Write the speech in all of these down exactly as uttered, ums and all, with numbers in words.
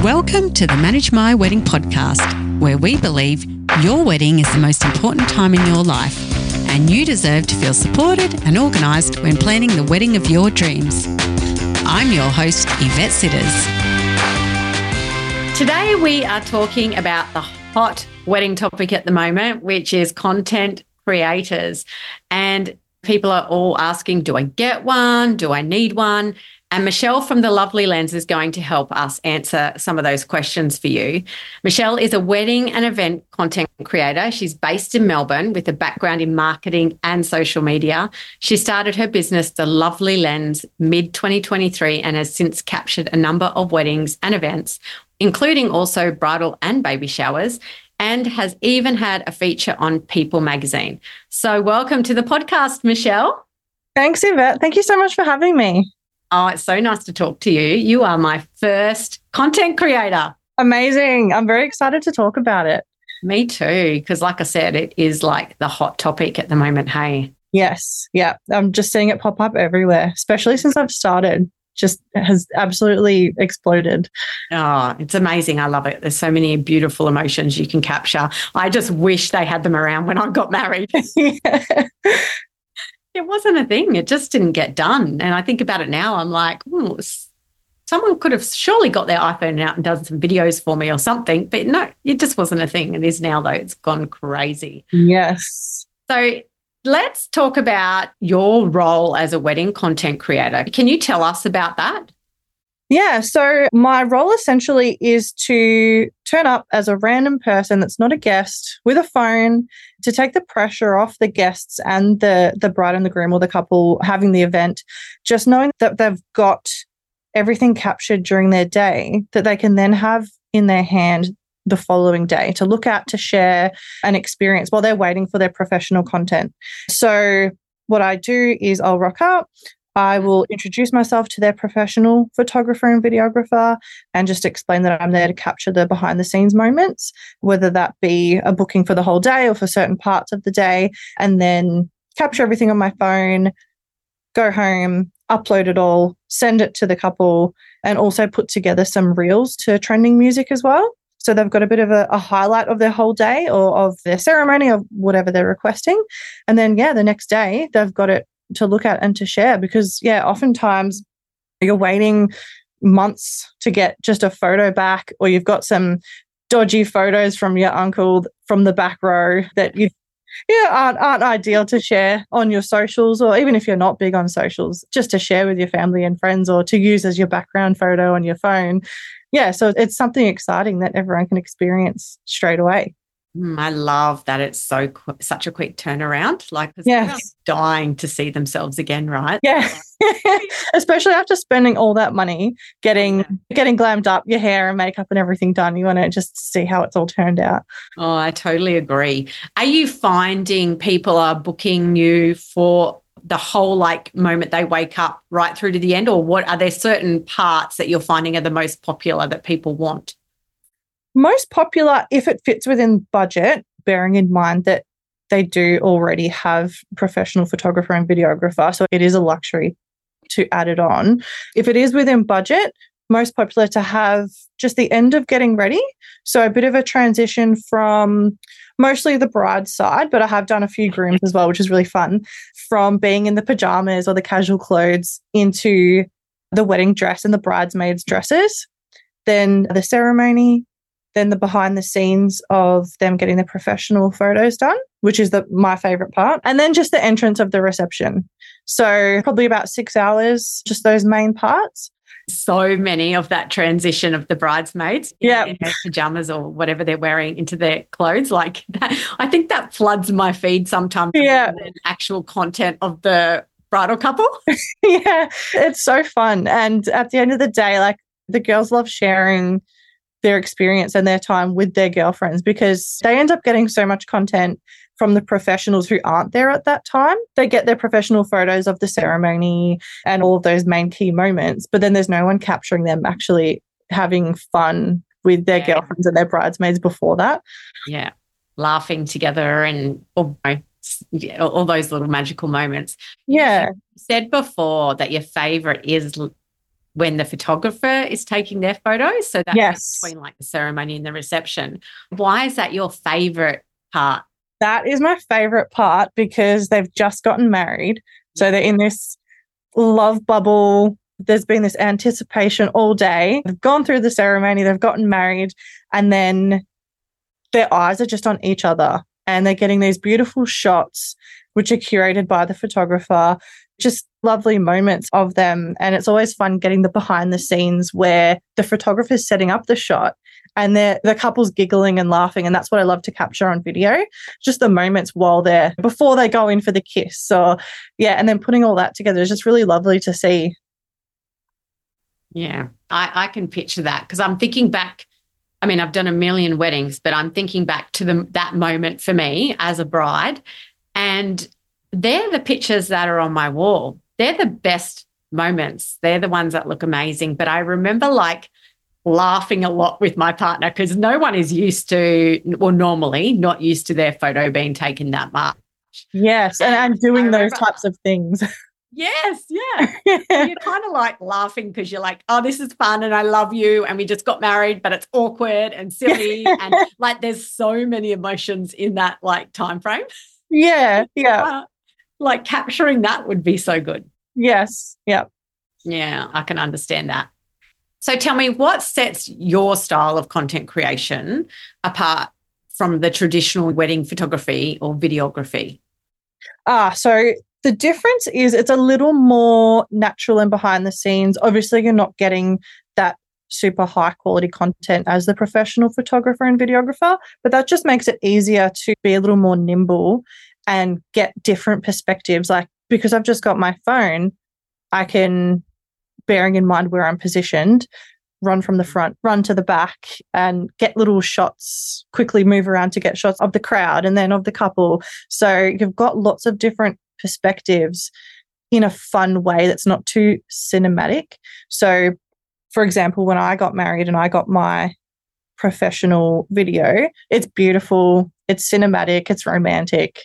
Welcome to the Manage My Wedding podcast, where we believe your wedding is the most important time in your life and you deserve to feel supported and organised when planning the wedding of your dreams. I'm your host, Yvette Sitters. Today we are talking about the hot wedding topic at the moment, which is content creators. And people are all asking, do I get one? Do I need one? And Michelle from The Lovely Lens is going to help us answer some of those questions for you. Michelle is a wedding and event content creator. She's based in Melbourne with a background in marketing and social media. She started her business, The Lovely Lens, mid twenty twenty-three and has since captured a number of weddings and events, including also bridal and baby showers, and has even had a feature on People magazine. So welcome to the podcast, Michelle. Thanks, Yvette. Thank you so much for having me. Oh, it's so nice to talk to you. You are my first content creator. Amazing. I'm very excited to talk about it. Me too, because like I said, it is like the hot topic at the moment, hey? Yes. Yeah. I'm just seeing it pop up everywhere, especially since I've started. Just has absolutely exploded. Oh, it's amazing. I love it. There's so many beautiful emotions you can capture. I just wish they had them around when I got married. Yeah. It wasn't a thing. It just didn't get done. And I think about it now, I'm like, oh, someone could have surely got their iPhone out and done some videos for me or something. But no, it just wasn't a thing. It is now, though. It's gone crazy. Yes. So let's talk about your role as a wedding content creator. Can you tell us about that? Yeah, so my role essentially is to turn up as a random person that's not a guest with a phone to take the pressure off the guests and the, the bride and the groom or the couple having the event, just knowing that they've got everything captured during their day that they can then have in their hand the following day to look at, to share an experience while they're waiting for their professional content. So what I do is I'll rock up. I will introduce myself to their professional photographer and videographer and just explain that I'm there to capture the behind the scenes moments, whether that be a booking for the whole day or for certain parts of the day, and then capture everything on my phone, go home, upload it all, send it to the couple, and also put together some reels to trending music as well. So they've got a bit of a, a highlight of their whole day or of their ceremony or whatever they're requesting. And then, yeah, the next day they've got it to look at and to share because, yeah, oftentimes you're waiting months to get just a photo back, or you've got some dodgy photos from your uncle from the back row that you yeah, aren't, aren't ideal to share on your socials, or even if you're not big on socials, just to share with your family and friends or to use as your background photo on your phone. Yeah, so it's something exciting that everyone can experience straight away. Mm, I love that it's so qu- such a quick turnaround. Like, yes. They're dying to see themselves again, right? Yeah, especially after spending all that money getting yeah. getting glammed up, your hair and makeup and everything done. You want to just see how it's all turned out. Oh, I totally agree. Are you finding people are booking you for the whole like moment they wake up right through to the end, or what are there certain parts that you're finding are the most popular that people want? Most popular if it fits within budget, bearing in mind that they do already have professional photographer and videographer, so it is a luxury to add it on. If it is within budget, most popular to have just the end of getting ready, so a bit of a transition from mostly the bride's side, but I have done a few grooms as well, which is really fun, from being in the pajamas or the casual clothes into the wedding dress and the bridesmaids' dresses, then the ceremony, then the behind the scenes of them getting the professional photos done, which is the my favorite part. And then just the entrance of the reception. So probably about six hours, just those main parts. So many of that transition of the bridesmaids yeah. in their pajamas or whatever they're wearing into their clothes. Like that, I think that floods my feed sometimes. Yeah. Than actual content of the bridal couple. Yeah, it's so fun. And at the end of the day, like the girls love sharing their experience and their time with their girlfriends because they end up getting so much content from the professionals who aren't there at that time. They get their professional photos of the ceremony and all of those main key moments, but then there's no one capturing them actually having fun with their yeah. girlfriends and their bridesmaids before that. Yeah, laughing together and all, all those little magical moments. Yeah. You said before that your favourite is when the photographer is taking their photos. So that's yes. between like the ceremony and the reception. Why is that your favorite part? That is my favorite part because they've just gotten married. So they're in this love bubble. There's been this anticipation all day. They've gone through the ceremony, they've gotten married, and then their eyes are just on each other and they're getting these beautiful shots, which are curated by the photographer, just lovely moments of them. And it's always fun getting the behind the scenes where the photographer's setting up the shot and the the couple's giggling and laughing. And that's what I love to capture on video, just the moments while they're, before they go in for the kiss. So yeah, and then putting all that together is just really lovely to see. Yeah, I, I can picture that because I'm thinking back. I mean, I've done a million weddings, but I'm thinking back to the, that moment for me as a bride. And they're the pictures that are on my wall. They're the best moments. They're the ones that look amazing. But I remember like laughing a lot with my partner because no one is used to, or normally not used to their photo being taken that much. Yes, and, and doing those types of things. Yes, yeah. You're kind of like laughing because you're like, oh, this is fun and I love you and we just got married, but it's awkward and silly. And like there's so many emotions in that like time frame. Yeah, yeah. Uh, like capturing that would be so good. Yes, yeah. Yeah, I can understand that. So tell me, what sets your style of content creation apart from the traditional wedding photography or videography? Ah, so the difference is it's a little more natural and behind the scenes. Obviously, you're not getting that super high quality content as the professional photographer and videographer, but that just makes it easier to be a little more nimble and get different perspectives. Like because I've just got my phone, I can, bearing in mind where I'm positioned, run from the front, run to the back and get little shots, quickly move around to get shots of the crowd and then of the couple. So you've got lots of different perspectives in a fun way that's not too cinematic. So, for example, when I got married and I got my professional video, it's beautiful, it's cinematic, it's romantic,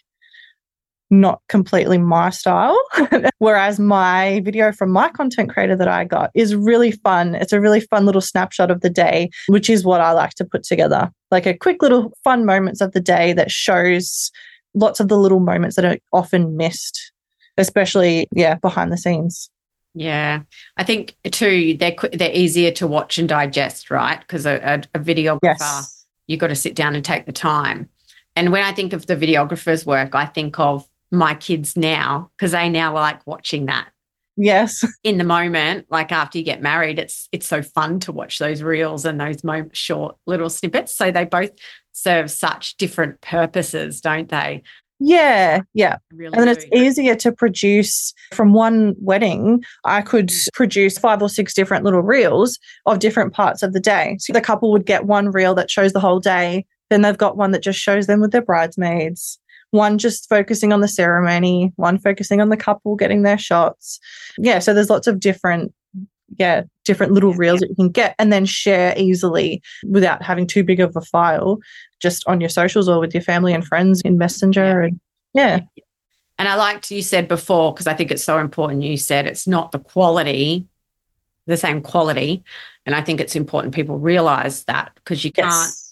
not completely my style. Whereas my video from my content creator that I got is really fun. It's a really fun little snapshot of the day, which is what I like to put together. Like a quick little fun moments of the day that shows lots of the little moments that are often missed, especially, yeah, behind the scenes. Yeah. I think, too, they're they're easier to watch and digest, right? Because a, a, a videographer, yes. You've got to sit down and take the time. And when I think of the videographer's work, I think of my kids now because they now like watching that. Yes. In the moment, like after you get married, it's it's so fun to watch those reels and those mo- short little snippets. So they both serve such different purposes, don't they? Yeah, yeah. Really and then do. It's easier to produce from one wedding. I could produce five or six different little reels of different parts of the day. So the couple would get one reel that shows the whole day. Then they've got one that just shows them with their bridesmaids, one just focusing on the ceremony, one focusing on the couple getting their shots. Yeah, so there's lots of different, yeah, different little yeah, reels yeah. that you can get and then share easily without having too big of a file, just on your socials or with your family and friends in Messenger. Yeah. And yeah. And I liked you said before, because I think it's so important, you said it's not the quality, the same quality. And I think it's important people realise that because you can't, Yes.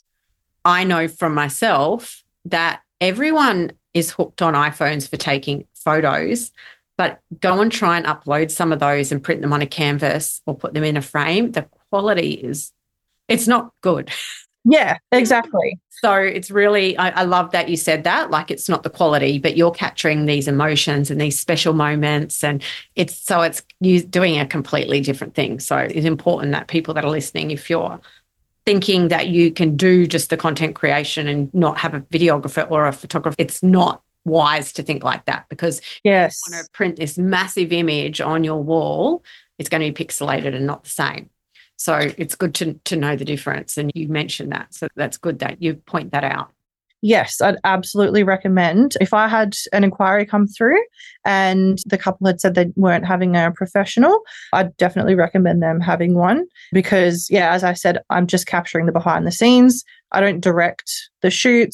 I know from myself that everyone is hooked on iPhones for taking photos, but go and try and upload some of those and print them on a canvas or put them in a frame. The quality is, it's not good. Yeah, exactly. So it's really, I, I love that you said that, like it's not the quality, but you're capturing these emotions and these special moments. And it's, so it's you doing a completely different thing. So it's important that people that are listening, if you're thinking that you can do just the content creation and not have a videographer or a photographer, it's not wise to think like that because yes. you want to print this massive image on your wall, it's going to be pixelated and not the same. So it's good to to know the difference. And you mentioned that. So that's good that you point that out. Yes, I'd absolutely recommend. If I had an inquiry come through and the couple had said they weren't having a professional, I'd definitely recommend them having one because, yeah, as I said, I'm just capturing the behind the scenes. I don't direct the shoots.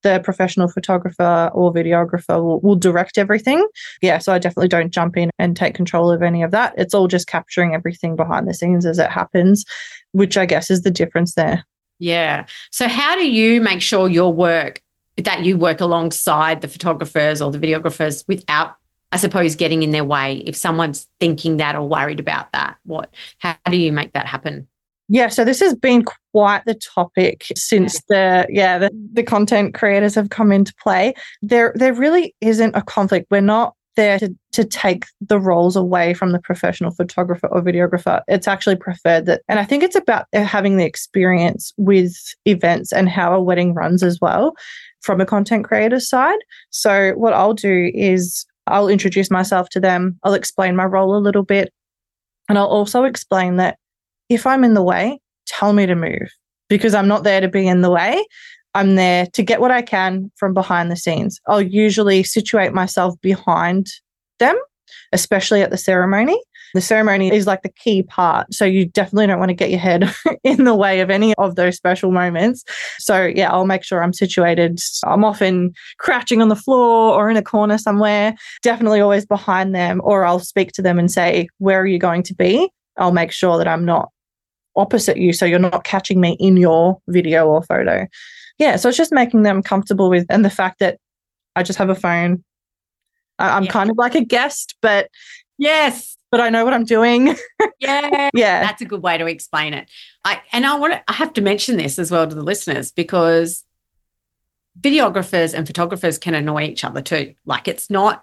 the professional photographer or videographer will, will direct everything. Yeah, so I definitely don't jump in and take control of any of that. It's all just capturing everything behind the scenes as it happens, which I guess is the difference there. Yeah. So how do you make sure your work, that you work alongside the photographers or the videographers without, I suppose, getting in their way? If someone's thinking that or worried about that, what, how do you make that happen? Yeah, so this has been quite the topic since the yeah the, the content creators have come into play. There there really isn't a conflict. We're not there to, to take the roles away from the professional photographer or videographer. It's actually preferred that, and I think it's about having the experience with events and how a wedding runs as well from a content creator side. So what I'll do is I'll introduce myself to them. I'll explain my role a little bit, and I'll also explain that if I'm in the way, tell me to move, because I'm not there to be in the way. I'm there to get what I can from behind the scenes. I'll usually situate myself behind them, especially at the ceremony. The ceremony is like the key part. So you definitely don't want to get your head in the way of any of those special moments. So yeah, I'll make sure I'm situated. I'm often crouching on the floor or in a corner somewhere, definitely always behind them, or I'll speak to them and say, where are you going to be? I'll make sure that I'm not opposite you, so you're not catching me in your video or photo. Yeah, so it's just making them comfortable with, and the fact that I just have a phone. I, I'm yeah. kind of like a guest, but yes, but I know what I'm doing. Yeah, yeah, that's a good way to explain it. I and I want to, I have to mention this as well to the listeners, because videographers and photographers can annoy each other too. Like, it's not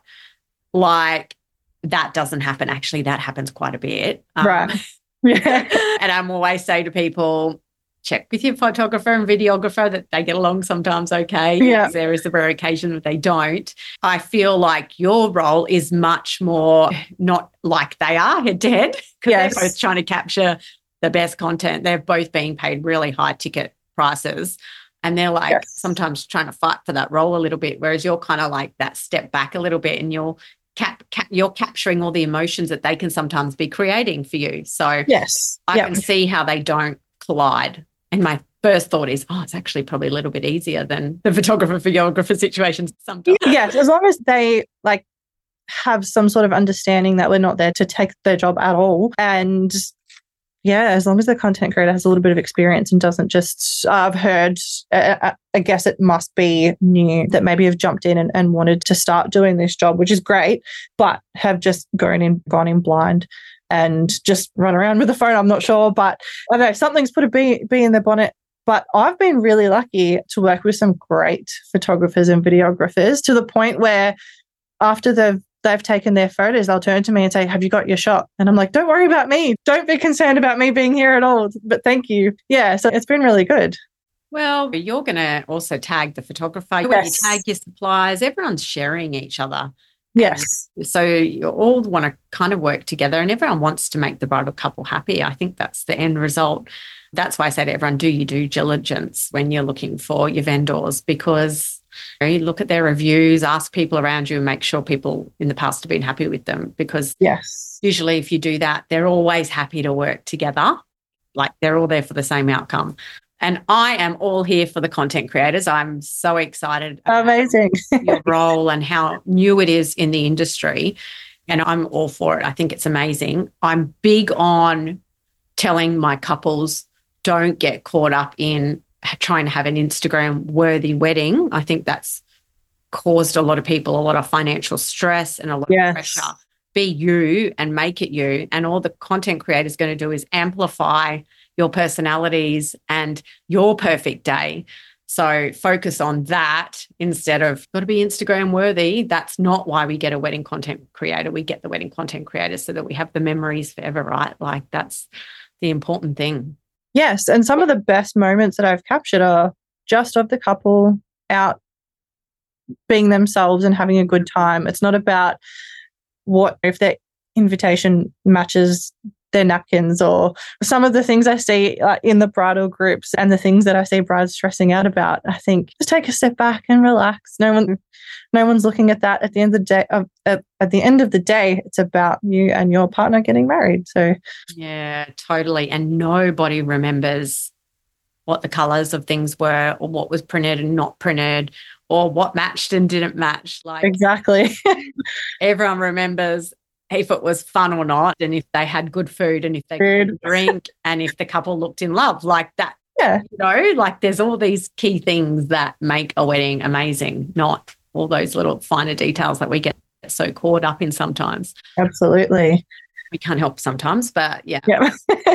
like that doesn't happen. Actually, that happens quite a bit. Um, right. Yeah. And I'm always say to people, check with your photographer and videographer that they get along sometimes okay. Yeah. There is the rare occasion that they don't. I feel like your role is much more not like they are head to head, because yes. they're both trying to capture the best content. They're both being paid really high ticket prices. And they're like yes. sometimes trying to fight for that role a little bit, whereas you're kind of like that step back a little bit, and you're Cap, cap, you're capturing all the emotions that they can sometimes be creating for you. So yes, I yep. can see how they don't collide. And my first thought is, oh, it's actually probably a little bit easier than the photographer videographer situations sometimes. Yes, as long as they like have some sort of understanding that we're not there to take their job at all. And yeah, as long as the content creator has a little bit of experience and doesn't just, uh, I've heard, uh, I guess it must be new that maybe have jumped in and, and wanted to start doing this job, which is great, but have just gone in, gone in blind and just run around with the phone. I'm not sure, but I don't know, something's put a bee, bee in their bonnet. But I've been really lucky to work with some great photographers and videographers, to the point where after they've they've taken their photos, they'll turn to me and say, have you got your shot? And I'm like, don't worry about me. Don't be concerned about me being here at all. But thank you. Yeah, so it's been really good. Well, you're going to also tag the photographer. Yes. When you tag your suppliers, everyone's sharing each other. Yes. And so you all want to kind of work together, and everyone wants to make the bridal couple happy. I think that's the end result. That's why I say to everyone, do your due diligence when you're looking for your vendors, because you look at their reviews, ask people around you, and make sure people in the past have been happy with them, because yes, usually if you do that, they're always happy to work together. Like, they're all there for the same outcome. And I am all here for the content creators. I'm so excited about amazing your role and how new it is in the industry. And I'm all for it. I think it's amazing. I'm big on telling my couples, don't get caught up in trying to have an Instagram worthy wedding. I think that's caused a lot of people a lot of financial stress and a lot yes. of pressure. Be you and make it you. And all the content creator is going to do is amplify your personalities and your perfect day. So focus on that instead of got to be Instagram worthy. That's not why we get a wedding content creator. We get the wedding content creator so that we have the memories forever, right? Like, that's the important thing. Yes. And some of the best moments that I've captured are just of the couple out being themselves and having a good time. It's not about what if their invitation matches their napkins, or some of the things I see uh, in the bridal groups and the things that I see brides stressing out about. I think just take a step back and relax. No one, no one's looking at that. At the end of the day, uh, at, at the end of the day, it's about you and your partner getting married. So yeah, totally. And nobody remembers what the colors of things were or what was printed and not printed or what matched and didn't match. Like exactly. everyone remembers if it was fun or not, and if they had good food and if they Food. could drink and if the couple looked in love, like that. Yeah. You know, like there's all these key things that make a wedding amazing, not all those little finer details that we get so caught up in sometimes. Absolutely. We can't help sometimes, but yeah. Yeah.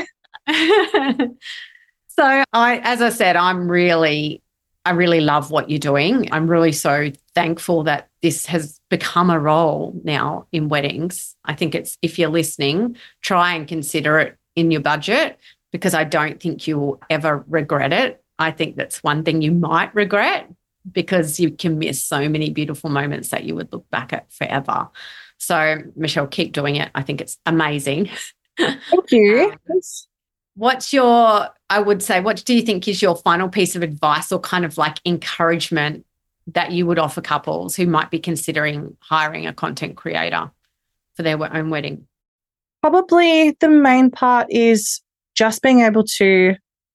So I, as I said, I'm really, I really love what you're doing. I'm really so thankful that this has become a role now in weddings. I think it's, if you're listening, try and consider it in your budget, because I don't think you will ever regret it. I think that's one thing you might regret, because you can miss so many beautiful moments that you would look back at forever. So Michelle, keep doing it. I think it's amazing. Thank you. um, what's your, I would say, what do you think is your final piece of advice or kind of like encouragement that you would offer couples who might be considering hiring a content creator for their own wedding? Probably the main part is just being able to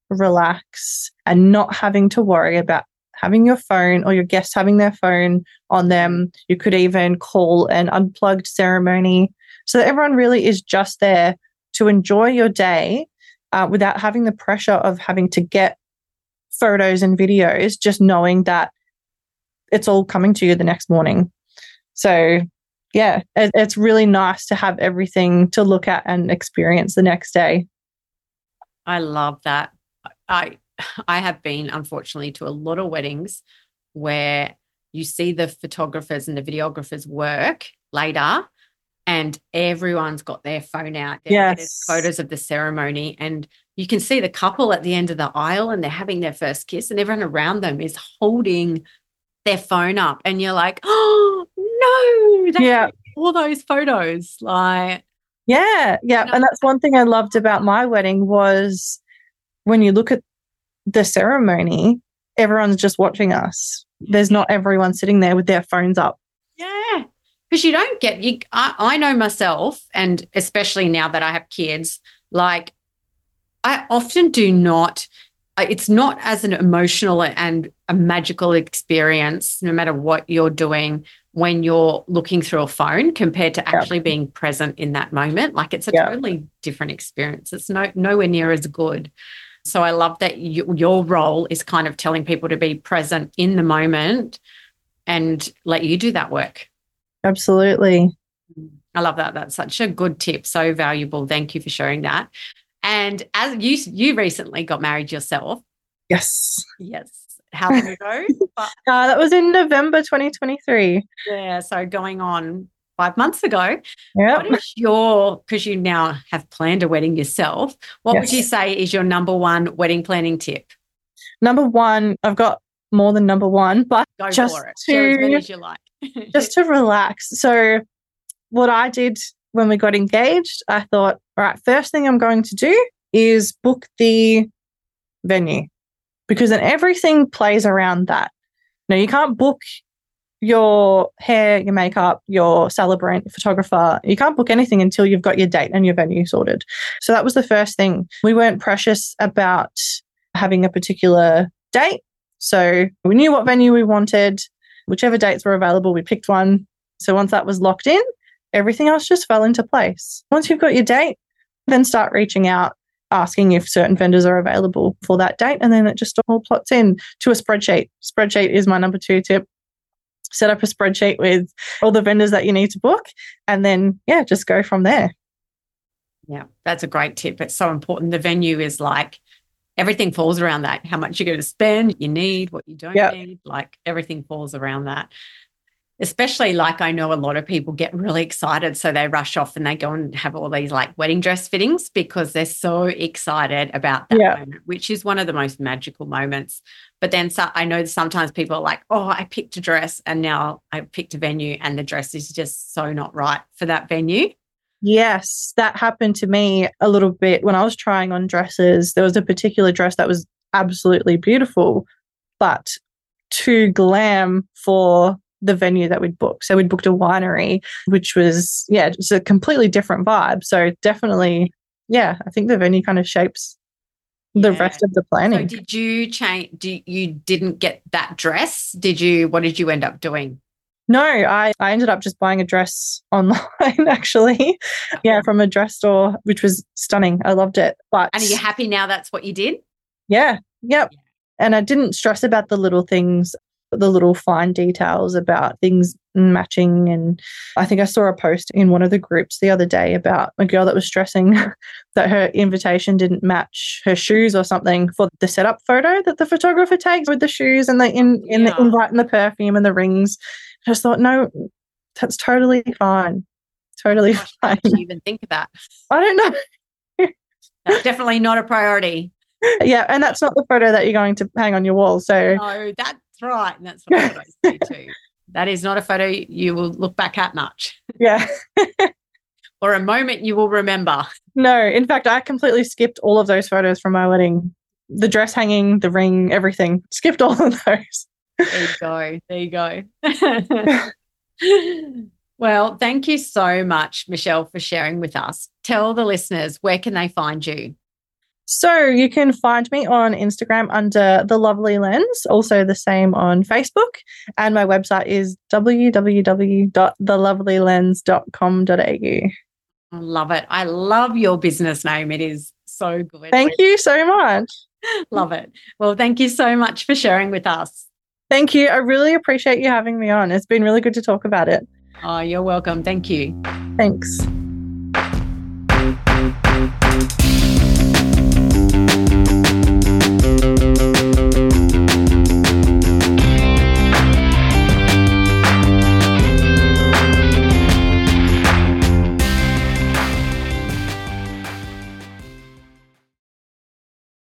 relax and not having to worry about having your phone or your guests having their phone on them. You could even call an unplugged ceremony so that everyone really is just there to enjoy your day uh, without having the pressure of having to get photos and videos, just knowing that it's all coming to you the next morning. So yeah, it, it's really nice to have everything to look at and experience the next day. I love that. I I have been, unfortunately, to a lot of weddings where you see the photographers and the videographers work later and everyone's got their phone out. Yes. There's photos of the ceremony and you can see the couple at the end of the aisle and they're having their first kiss and everyone around them is holding their phone up and you're like, oh, no, that's yeah. all those photos. Like, yeah, yeah. You know, and that's one thing I loved about my wedding was when you look at the ceremony, everyone's just watching us. There's not everyone sitting there with their phones up. Yeah, because you don't get, you. I, I know myself, and especially now that I have kids, like I often do not, it's not as an emotional and a magical experience, no matter what you're doing, when you're looking through a phone compared to actually yeah. being present in that moment. Like it's a yeah. totally different experience. It's no nowhere near as good. So I love that you, your role is kind of telling people to be present in the moment and let you do that work. Absolutely. I love that. That's such a good tip. So valuable. Thank you for sharing that. And as you you recently got married yourself. Yes. Yes. How long ago? uh, that was in November twenty twenty-three. Yeah. So going on five months ago. Yeah. What is your, because you now have planned a wedding yourself, what yes. would you say is your number one wedding planning tip? Number one, I've got more than number one, but Go just for it. to, Share as many as you like. just to relax. So what I did when we got engaged, I thought, all right, first thing I'm going to do is book the venue, because then everything plays around that. You know, you can't book your hair, your makeup, your celebrant, photographer. You can't book anything until you've got your date and your venue sorted. So that was the first thing. We weren't precious about having a particular date. So we knew what venue we wanted. Whichever dates were available, we picked one. So once that was locked in, everything else just fell into place. Once you've got your date, then start reaching out, asking if certain vendors are available for that date. And then it just all plots in to a spreadsheet. Spreadsheet is my number two tip. Set up a spreadsheet with all the vendors that you need to book and then, yeah, just go from there. Yeah, that's a great tip. It's so important. The venue is like, everything falls around that. How much you're going to spend, you need, what you don't yep. need, like everything falls around that. Especially like I know a lot of people get really excited, so they rush off and they go and have all these like wedding dress fittings because they're so excited about that yeah. moment, which is one of the most magical moments. But then so, I know sometimes people are like, oh, I picked a dress and now I picked a venue and the dress is just so not right for that venue. Yes, that happened to me a little bit when I was trying on dresses. There was a particular dress that was absolutely beautiful, but too glam for the venue that we'd booked. So we'd booked a winery, which was, yeah, just a completely different vibe. So definitely, yeah, I think the venue kind of shapes the Yeah. rest of the So planning. did you change? Do you didn't get that dress? Did you? What did you end up doing? No, I, I ended up just buying a dress online, actually. Yeah, from a dress store, which was stunning. I loved it. But And are you happy now that's what you did? yeah, yep. And I didn't stress about the little things, the little fine details about things matching. And I think I saw a post in one of the groups the other day about a girl that was stressing that her invitation didn't match her shoes or something for the setup photo that the photographer takes with the shoes and the in, in the Yeah. invite and the perfume and the rings. I just thought, no, that's totally fine. Totally Gosh, how fine. did you even think of that? I don't know. That's definitely not a priority. Yeah, and that's not the photo that you're going to hang on your wall. So No, that's right. And that's what I say too. That is not a photo you will look back at much, yeah. or a moment you will remember. No, in fact, I completely skipped all of those photos from my wedding. The dress hanging, the ring, everything. Skipped all of those. There you go. There you go. Well, thank you so much, Michelle, for sharing with us. Tell the listeners, where can they find you? So you can find me on Instagram under The Lovely Lens, also the same on Facebook. And my website is w w w dot the lovely lens dot com dot a u. I love it. I love your business name. It is so good. Thank you so much. Love it. Well, thank you so much for sharing with us. Thank you. I really appreciate you having me on. It's been really good to talk about it. Oh, you're welcome. Thank you. Thanks.